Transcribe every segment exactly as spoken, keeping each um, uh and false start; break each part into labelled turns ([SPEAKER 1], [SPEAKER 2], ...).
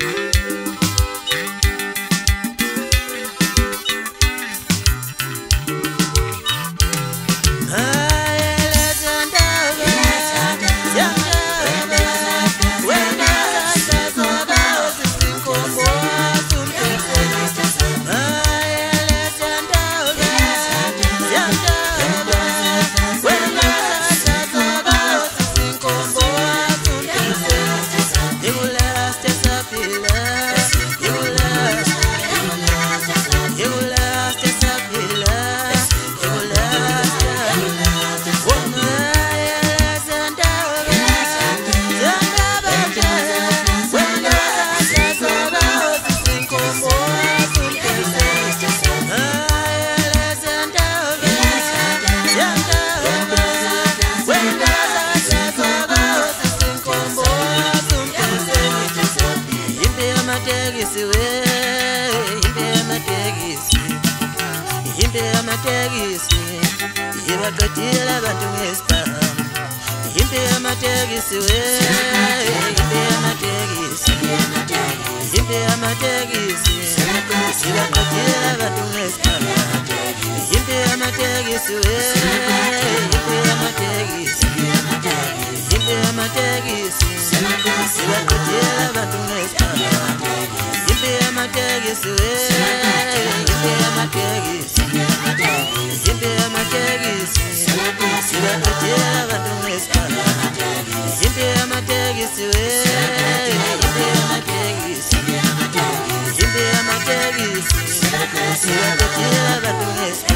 [SPEAKER 1] Bakatila bantu ngesta Himbe ya mategisi we Himbe ya mategisi Himbe ya mategisi Bakatila bantu ngesta Himbe ya mategisi we Himbe ya mategisi Himbe ya mategisi Bakatila bantu ngesta Himbe ya mategisi we Himbe ya mategisi Himbe ya mategisi Sila kutila bantu ngesta Himbe ya mategisi we Himbe ya mategisi Himbe ya mategisi Sila kutila bantu ngesta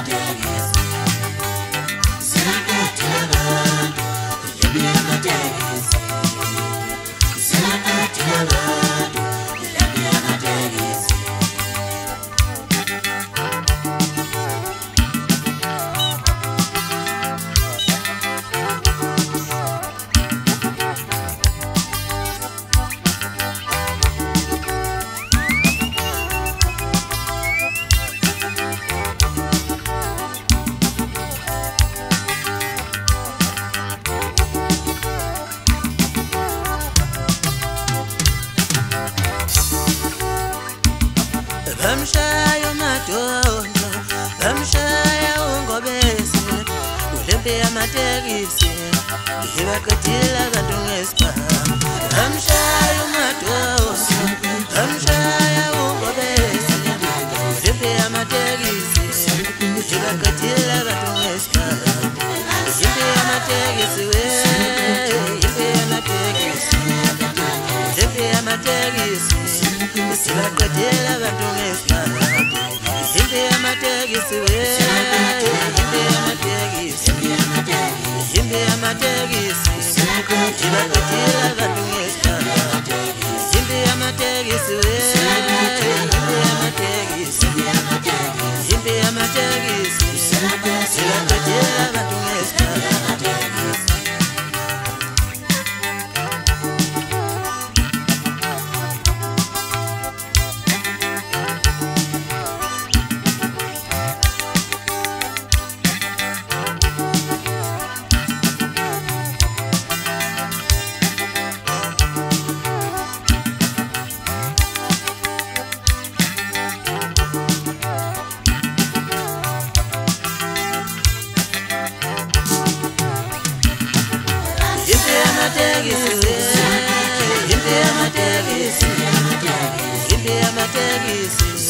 [SPEAKER 1] Sila kutila bantu Himbe ya mategisi Sila kutila bantu Himbe ya mategisi Bamshaya matondo, bamshaya ungobese Ulembe ya mategisi, ibakatila bantu ngesta Bamshaya matondo, bamshaya ungobese Ulembe ya mategisi, ibakatila bantu ngesta Himbe ya mategisi we, himbe ya mategisi Himbe ya mategisi Bakatila bantu ngesta Himbe ya mategisi we Himbe ya mategisi Himbe ya mategisi Bakatila bantu ngesta Himbe ya mategisi we Himbe ya mategisi Himbe ya mategisi Bakatila bantu ngesta Himbe ya mategisi Himbe ya mategisi